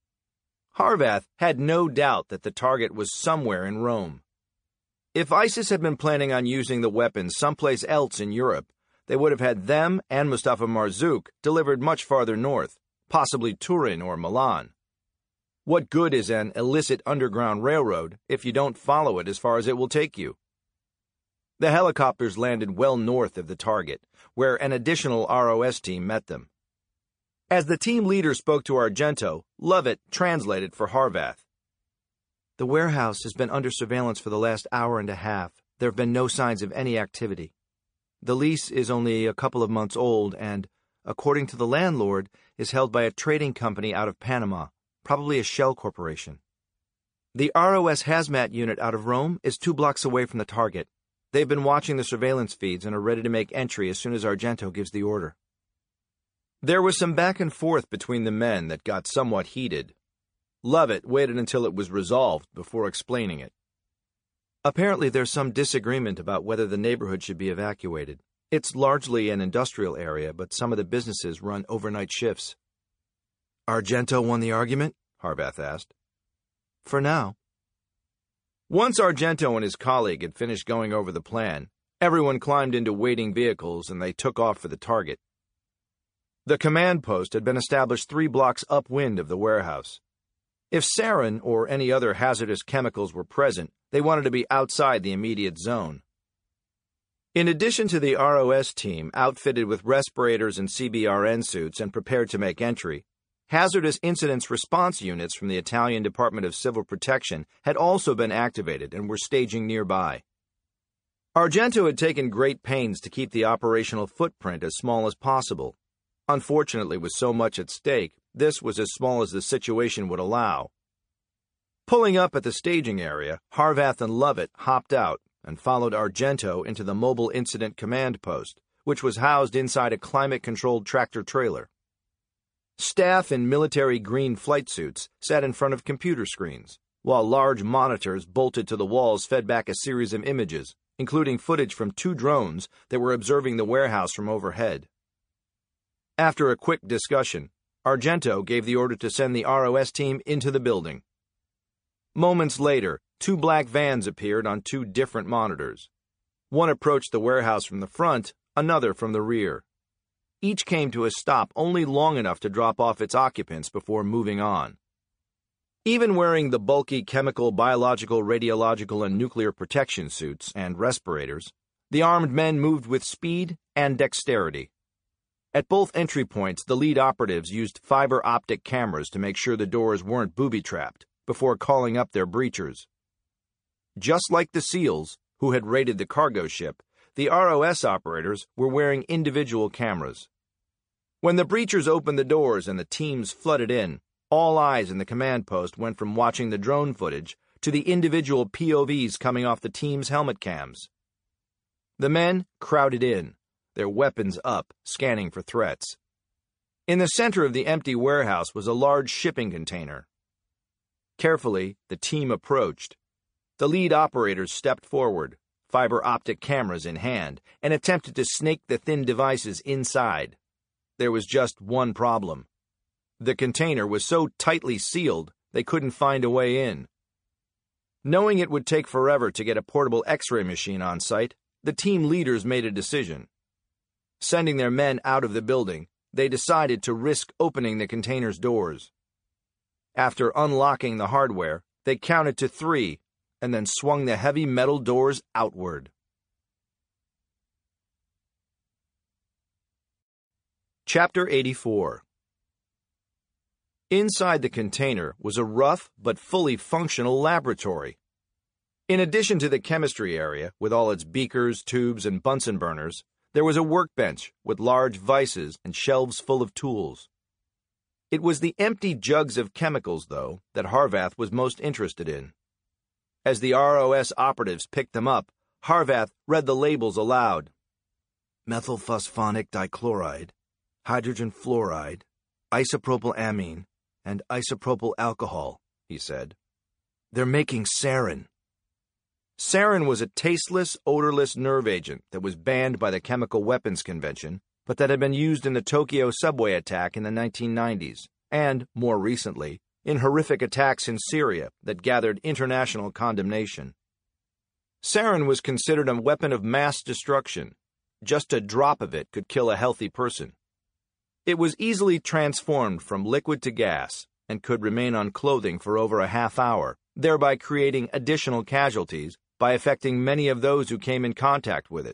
Harvath had no doubt that the target was somewhere in Rome. If ISIS had been planning on using the weapons someplace else in Europe, they would have had them and Mustafa Marzouk delivered much farther north, possibly Turin or Milan. What good is an illicit underground railroad if you don't follow it as far as it will take you? The helicopters landed well north of the target, where an additional ROS team met them. As the team leader spoke to Argento, Lovett translated for Harvath. The warehouse has been under surveillance for the last hour and a half. There have been no signs of any activity. The lease is only a couple of months old and, according to the landlord, is held by a trading company out of Panama, probably a shell corporation. The ROS hazmat unit out of Rome is 2 blocks away from the target. They've been watching the surveillance feeds and are ready to make entry as soon as Argento gives the order. There was some back and forth between the men that got somewhat heated. Lovett waited until it was resolved before explaining it. Apparently there's some disagreement about whether the neighborhood should be evacuated. It's largely an industrial area, but some of the businesses run overnight shifts. Argento won the argument? Harvath asked. For now. Once Argento and his colleague had finished going over the plan, everyone climbed into waiting vehicles and they took off for the target. The command post had been established 3 blocks upwind of the warehouse. If sarin or any other hazardous chemicals were present, they wanted to be outside the immediate zone. In addition to the ROS team outfitted with respirators and CBRN suits and prepared to make entry, hazardous incidents response units from the Italian Department of Civil Protection had also been activated and were staging nearby. Argento had taken great pains to keep the operational footprint as small as possible, Unfortunately, with so much at stake, this was as small as the situation would allow. Pulling up at the staging area, Harvath and Lovett hopped out and followed Argento into the Mobile Incident Command Post, which was housed inside a climate-controlled tractor-trailer. Staff in military green flight suits sat in front of computer screens, while large monitors bolted to the walls fed back a series of images, including footage from 2 drones that were observing the warehouse from overhead. After a quick discussion, Argento gave the order to send the ROS team into the building. Moments later, 2 black vans appeared on 2 different monitors. One approached the warehouse from the front, another from the rear. Each came to a stop only long enough to drop off its occupants before moving on. Even wearing the bulky chemical, biological, radiological, and nuclear protection suits and respirators, the armed men moved with speed and dexterity. At both entry points, the lead operatives used fiber optic cameras to make sure the doors weren't booby-trapped before calling up their breachers. Just like the SEALs, who had raided the cargo ship, the ROS operators were wearing individual cameras. When the breachers opened the doors and the teams flooded in, all eyes in the command post went from watching the drone footage to the individual POVs coming off the team's helmet cams. The men crowded in, their weapons up, scanning for threats. In the center of the empty warehouse was a large shipping container. Carefully, the team approached. The lead operators stepped forward, fiber optic cameras in hand, and attempted to snake the thin devices inside. There was just one problem. The container was so tightly sealed, they couldn't find a way in. Knowing it would take forever to get a portable X-ray machine on site, the team leaders made a decision. Sending their men out of the building, they decided to risk opening the container's doors. After unlocking the hardware, they counted to 3 and then swung the heavy metal doors outward. Chapter 84. Inside the container was a rough but fully functional laboratory. In addition to the chemistry area, with all its beakers, tubes, and Bunsen burners, there was a workbench with large vices and shelves full of tools. It was the empty jugs of chemicals, though, that Harvath was most interested in. As the ROS operatives picked them up, Harvath read the labels aloud. Methylphosphonic dichloride, hydrogen fluoride, isopropyl amine, and isopropyl alcohol, he said. They're making sarin. Sarin was a tasteless, odorless nerve agent that was banned by the Chemical Weapons Convention, but that had been used in the Tokyo subway attack in the 1990s, and, more recently, in horrific attacks in Syria that gathered international condemnation. Sarin was considered a weapon of mass destruction. Just a drop of it could kill a healthy person. It was easily transformed from liquid to gas and could remain on clothing for over a half hour, thereby creating additional casualties by affecting many of those who came in contact with it.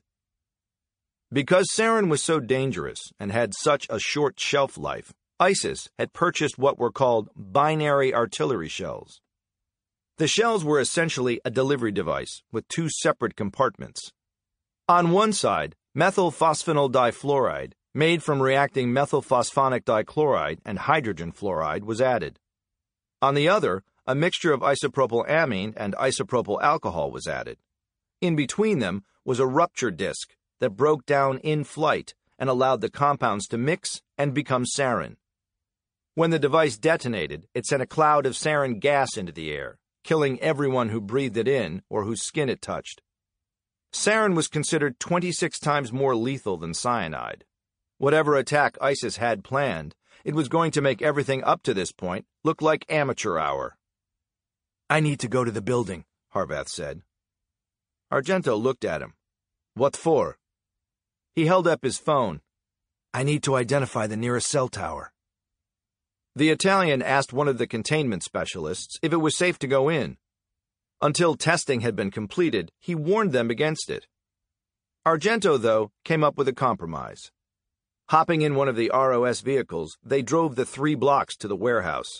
Because sarin was so dangerous and had such a short shelf life, ISIS had purchased what were called binary artillery shells. The shells were essentially a delivery device with 2 separate compartments. On one side, methylphosphenyl difluoride, made from reacting methylphosphonic dichloride and hydrogen fluoride, was added. On the other, a mixture of isopropyl amine and isopropyl alcohol was added. In between them was a rupture disc that broke down in flight and allowed the compounds to mix and become sarin. When the device detonated, it sent a cloud of sarin gas into the air, killing everyone who breathed it in or whose skin it touched. Sarin was considered 26 times more lethal than cyanide. Whatever attack ISIS had planned, it was going to make everything up to this point look like amateur hour. I need to go to the building, Harvath said. Argento looked at him. What for? He held up his phone. I need to identify the nearest cell tower. The Italian asked one of the containment specialists if it was safe to go in. Until testing had been completed, he warned them against it. Argento, though, came up with a compromise. Hopping in one of the ROS vehicles, they drove the 3 blocks to the warehouse.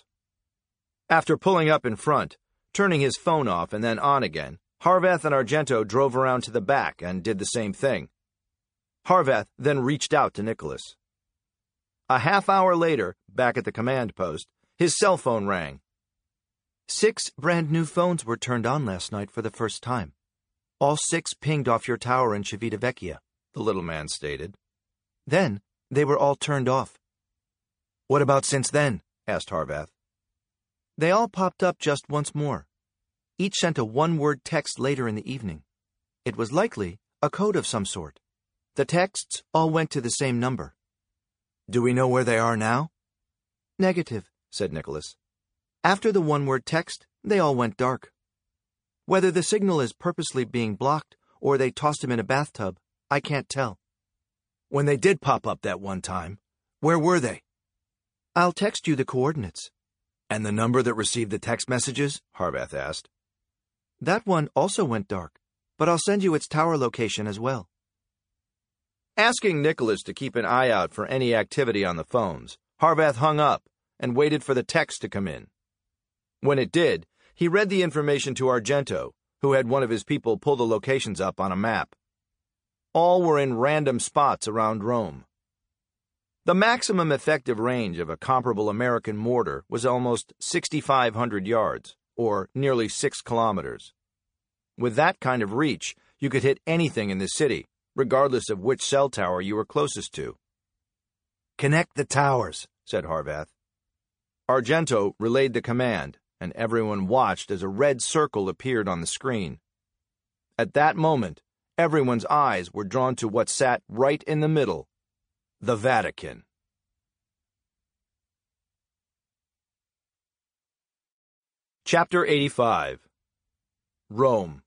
After pulling up in front, turning his phone off and then on again, Harvath and Argento drove around to the back and did the same thing. Harvath then reached out to Nicholas. A half-hour later, back at the command post, his cell phone rang. 6 brand-new phones were turned on last night for the first time. All 6 pinged off your tower in Civitavecchia, the little man stated. Then, they were all turned off. What about since then? Asked Harvath. They all popped up just once more. Each sent a one-word text later in the evening. It was likely a code of some sort. The texts all went to the same number. Do we know where they are now? Negative, said Nicholas. After the one-word text, they all went dark. Whether the signal is purposely being blocked or they tossed him in a bathtub, I can't tell. When they did pop up that one time, where were they? I'll text you the coordinates. And the number that received the text messages? Harvath asked. That one also went dark, but I'll send you its tower location as well. Asking Nicholas to keep an eye out for any activity on the phones, Harvath hung up and waited for the text to come in. When it did, he read the information to Argento, who had one of his people pull the locations up on a map. All were in random spots around Rome. The maximum effective range of a comparable American mortar was almost 6,500 yards, or nearly 6 kilometers. With that kind of reach, you could hit anything in the city, regardless of which cell tower you were closest to. Connect the towers, said Harvath. Argento relayed the command, and everyone watched as a red circle appeared on the screen. At that moment, everyone's eyes were drawn to what sat right in the middle, the Vatican. Chapter 85. Rome.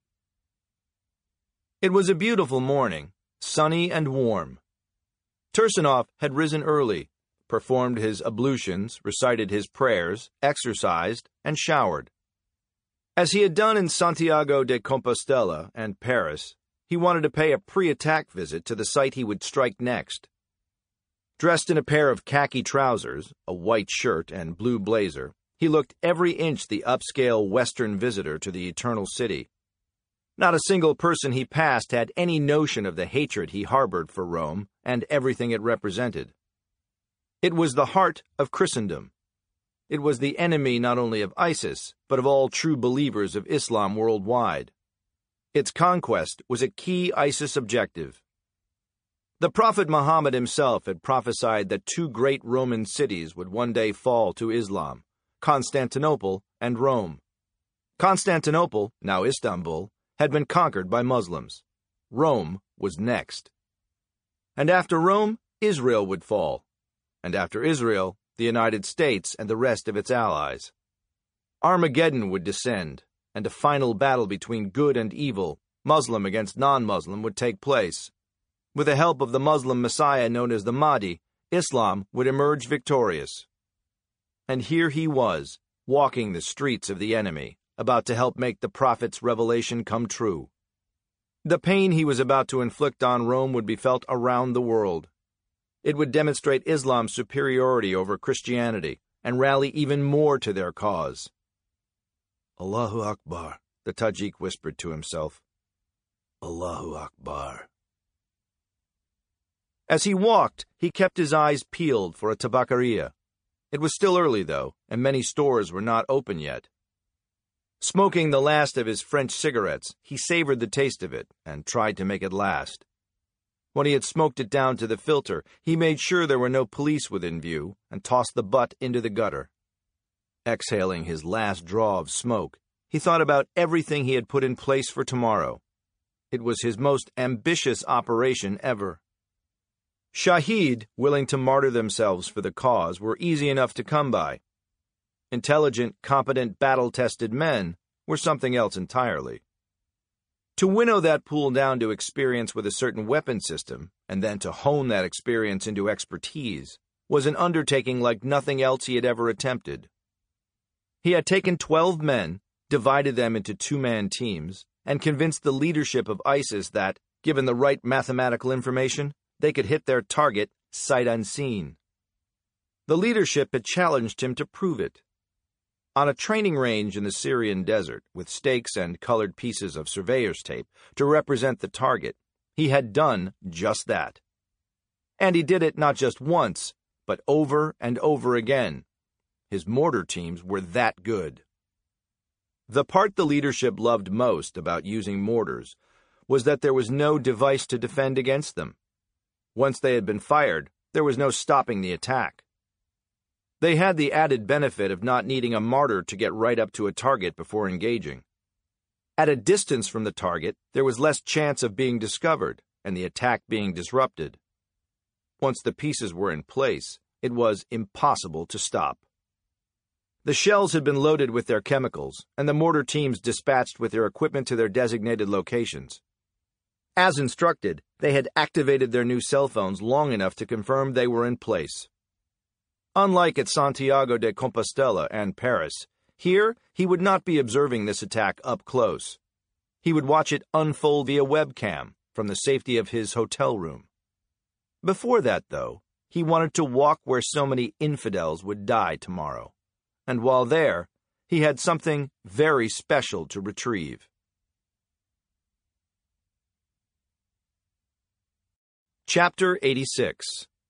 It was a beautiful morning, sunny and warm. Tursunov had risen early, performed his ablutions, recited his prayers, exercised, and showered. As he had done in Santiago de Compostela and Paris, he wanted to pay a pre-attack visit to the site he would strike next. Dressed in a pair of khaki trousers, a white shirt, and blue blazer, he looked every inch the upscale Western visitor to the Eternal City. Not a single person he passed had any notion of the hatred he harbored for Rome and everything it represented. It was the heart of Christendom. It was the enemy not only of ISIS, but of all true believers of Islam worldwide. Its conquest was a key ISIS objective. The Prophet Muhammad himself had prophesied that 2 great Roman cities would one day fall to Islam, Constantinople and Rome. Constantinople, now Istanbul, had been conquered by Muslims. Rome was next. And after Rome, Israel would fall. And after Israel, the United States and the rest of its allies. Armageddon would descend, and a final battle between good and evil, Muslim against non-Muslim, would take place. With the help of the Muslim Messiah known as the Mahdi, Islam would emerge victorious. And here he was, walking the streets of the enemy, about to help make the prophet's revelation come true. The pain he was about to inflict on Rome would be felt around the world. It would demonstrate Islam's superiority over Christianity and rally even more to their cause. Allahu Akbar, the Tajik whispered to himself. Allahu Akbar. As he walked, he kept his eyes peeled for a tabacaria. It was still early, though, and many stores were not open yet. Smoking the last of his French cigarettes, he savored the taste of it and tried to make it last. When he had smoked it down to the filter, he made sure there were no police within view and tossed the butt into the gutter. Exhaling his last draw of smoke, he thought about everything he had put in place for tomorrow. It was his most ambitious operation ever. Shahid, willing to martyr themselves for the cause, were easy enough to come by. Intelligent, competent, battle-tested men were something else entirely. To winnow that pool down to experience with a certain weapon system, and then to hone that experience into expertise, was an undertaking like nothing else he had ever attempted. He had taken 12 men, divided them into 2-man teams, and convinced the leadership of ISIS that, given the right mathematical information, they could hit their target sight unseen. The leadership had challenged him to prove it. On a training range in the Syrian desert, with stakes and colored pieces of surveyor's tape to represent the target, he had done just that. And he did it not just once, but over and over again. His mortar teams were that good. The part the leadership loved most about using mortars was that there was no device to defend against them. Once they had been fired, there was no stopping the attack. They had the added benefit of not needing a martyr to get right up to a target before engaging. At a distance from the target, there was less chance of being discovered and the attack being disrupted. Once the pieces were in place, it was impossible to stop. The shells had been loaded with their chemicals, and the mortar teams dispatched with their equipment to their designated locations. As instructed, they had activated their new cell phones long enough to confirm they were in place. Unlike at Santiago de Compostela and Paris, here he would not be observing this attack up close. He would watch it unfold via webcam from the safety of his hotel room. Before that, though, he wanted to walk where so many infidels would die tomorrow. And while there, he had something very special to retrieve. Chapter 86.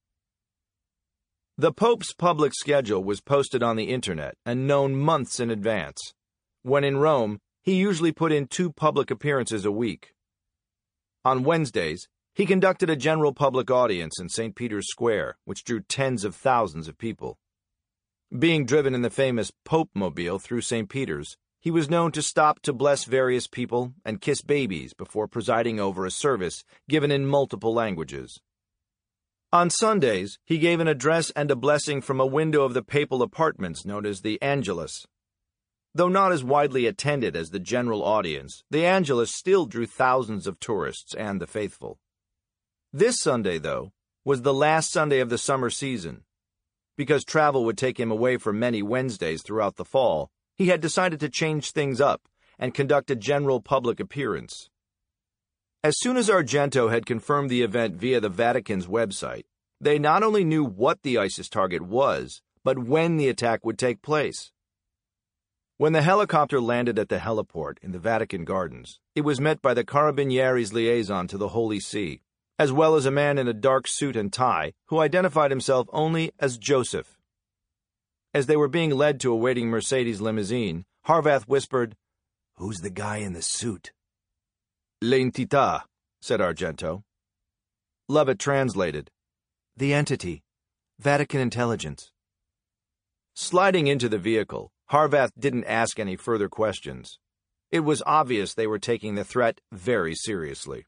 The Pope's public schedule was posted on the internet and known months in advance. When in Rome, he usually put in 2 public appearances a week. On Wednesdays, he conducted a general public audience in St. Peter's Square, which drew tens of thousands of people. Being driven in the famous Pope-mobile through St. Peter's, he was known to stop to bless various people and kiss babies before presiding over a service given in multiple languages. On Sundays, he gave an address and a blessing from a window of the papal apartments known as the Angelus. Though not as widely attended as the general audience, the Angelus still drew thousands of tourists and the faithful. This Sunday, though, was the last Sunday of the summer season. Because travel would take him away for many Wednesdays throughout the fall, he had decided to change things up and conduct a general public appearance. As soon as Argento had confirmed the event via the Vatican's website, they not only knew what the ISIS target was, but when the attack would take place. When the helicopter landed at the heliport in the Vatican Gardens, it was met by the Carabinieri's liaison to the Holy See, as well as a man in a dark suit and tie who identified himself only as Joseph. As they were being led to a waiting Mercedes limousine, Harvath whispered, "Who's the guy in the suit?" "L'entità," said Argento. Lovett translated, "The entity. Vatican intelligence." Sliding into the vehicle, Harvath didn't ask any further questions. It was obvious they were taking the threat very seriously.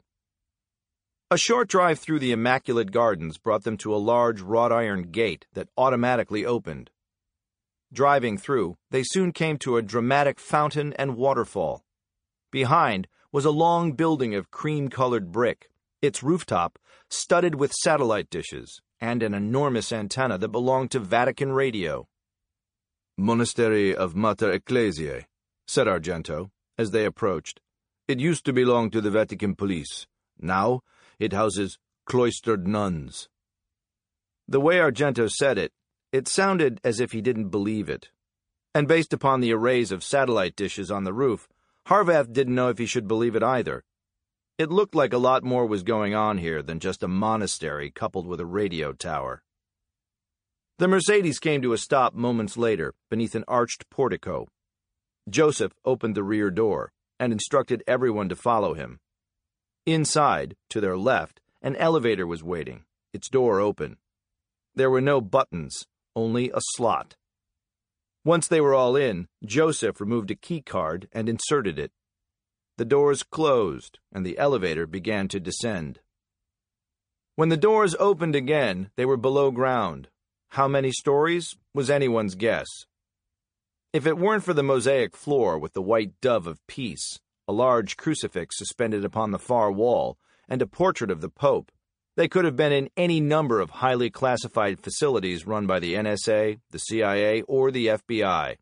A short drive through the immaculate gardens brought them to a large wrought-iron gate that automatically opened. Driving through, they soon came to a dramatic fountain and waterfall. Behind was a long building of cream-colored brick, its rooftop studded with satellite dishes and an enormous antenna that belonged to Vatican Radio. "Monastery of Mater Ecclesiae," said Argento, as they approached. "It used to belong to the Vatican police. Now it houses cloistered nuns." The way Argento said it, it sounded as if he didn't believe it. And based upon the arrays of satellite dishes on the roof, Harvath didn't know if he should believe it either. It looked like a lot more was going on here than just a monastery coupled with a radio tower. The Mercedes came to a stop moments later beneath an arched portico. Joseph opened the rear door and instructed everyone to follow him. Inside, to their left, an elevator was waiting, its door open. There were no buttons, only a slot. Once they were all in, Joseph removed a key card and inserted it. The doors closed, and the elevator began to descend. When the doors opened again, they were below ground. How many stories was anyone's guess. If it weren't for the mosaic floor with the white dove of peace, a large crucifix suspended upon the far wall, and a portrait of the Pope, they could have been in any number of highly classified facilities run by the NSA, the CIA, or the FBI.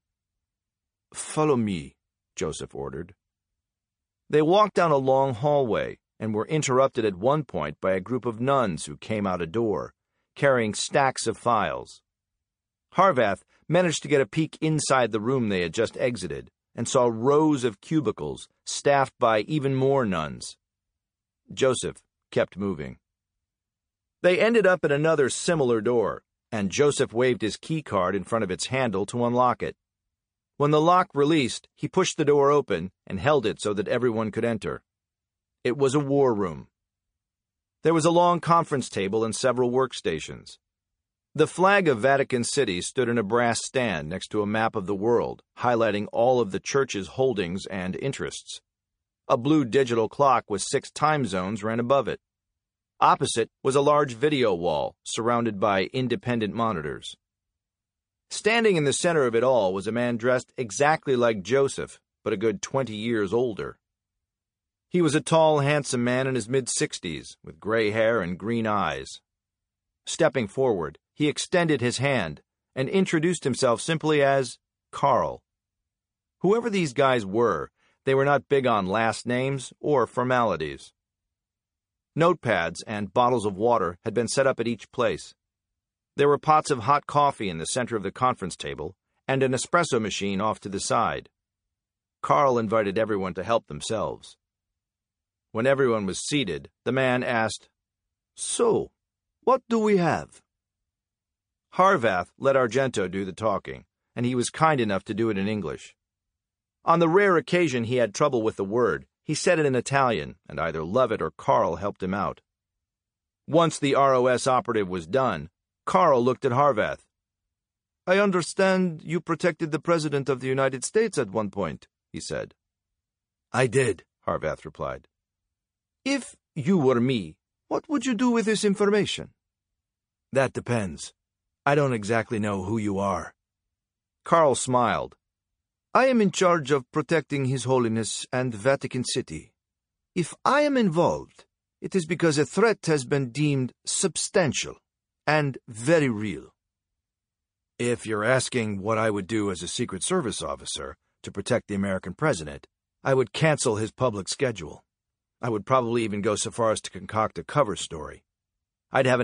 "Follow me," Joseph ordered. They walked down a long hallway and were interrupted at one point by a group of nuns who came out a door, carrying stacks of files. Harvath managed to get a peek inside the room they had just exited and saw rows of cubicles staffed by even more nuns. Joseph kept moving. They ended up at another similar door, and Joseph waved his key card in front of its handle to unlock it. When the lock released, he pushed the door open and held it so that everyone could enter. It was a war room. There was a long conference table and several workstations. The flag of Vatican City stood in a brass stand next to a map of the world, highlighting all of the church's holdings and interests. A blue digital clock with 6 time zones ran above it. Opposite was a large video wall, surrounded by independent monitors. Standing in the center of it all was a man dressed exactly like Joseph, but a good 20 years older. He was a tall, handsome man in his mid-60s, with gray hair and green eyes. Stepping forward, he extended his hand and introduced himself simply as Carl. Whoever these guys were, they were not big on last names or formalities. Notepads and bottles of water had been set up at each place. There were pots of hot coffee in the center of the conference table and an espresso machine off to the side. Carl invited everyone to help themselves. When everyone was seated, the man asked, "So, what do we have?" Harvath let Argento do the talking, and he was kind enough to do it in English. On the rare occasion he had trouble with the word, he said it in Italian, and either Lovett or Carl helped him out. Once the ROS operative was done, Carl looked at Harvath. "I understand you protected the President of the United States at one point," he said. "I did," Harvath replied. "If you were me, what would you do with this information?" "That depends. I don't exactly know who you are." Carl smiled. "I am in charge of protecting His Holiness and Vatican City. If I am involved, it is because a threat has been deemed substantial and very real." "If you're asking what I would do as a Secret Service officer to protect the American president, I would cancel his public schedule. I would probably even go so far as to concoct a cover story. I'd have an